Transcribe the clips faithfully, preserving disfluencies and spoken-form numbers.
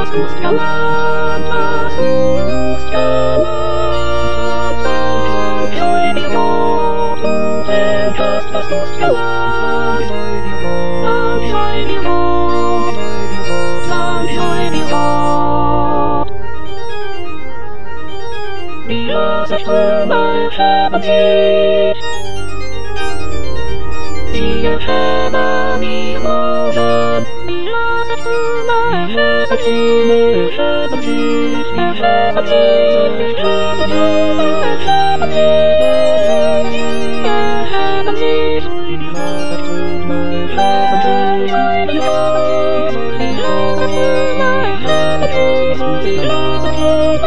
sus galantas, sus galantas. Soy Dios, tú tendrás sus galantas. Soy Dios, soy Dios. Miras at my heavenly. Dear heavenly Lord, miras at my heavenly, heavenly, heavenly, heavenly, heavenly, miras at my heavenly, miras at my heavenly, miras at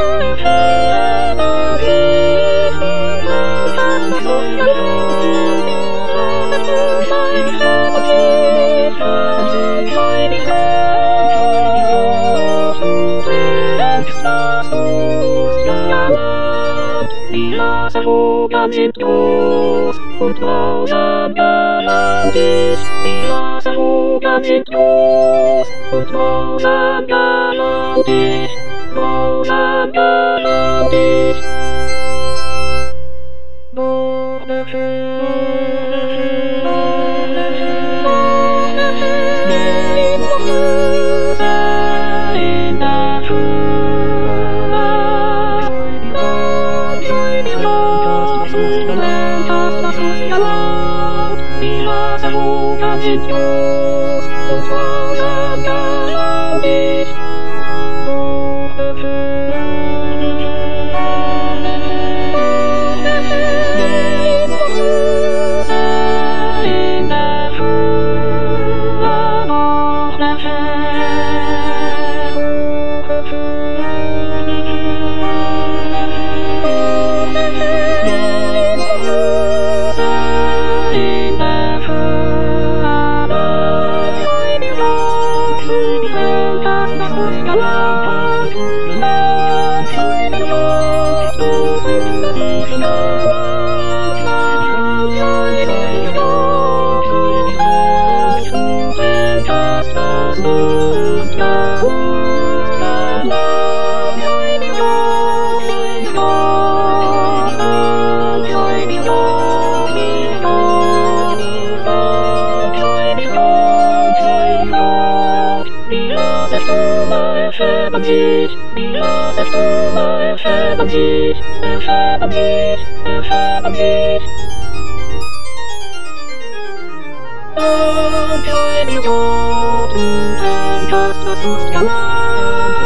Miras erhoben sind groß und grausam galantisch. Miras erhoben sind groß und grausam galantisch. Grausam galantisch. Miras erhoben sind groß und grausam galantisch. Heavenly, miras at my heavenly, heavenly, heavenly. Oh, joy me, Lord, and just as sus galant.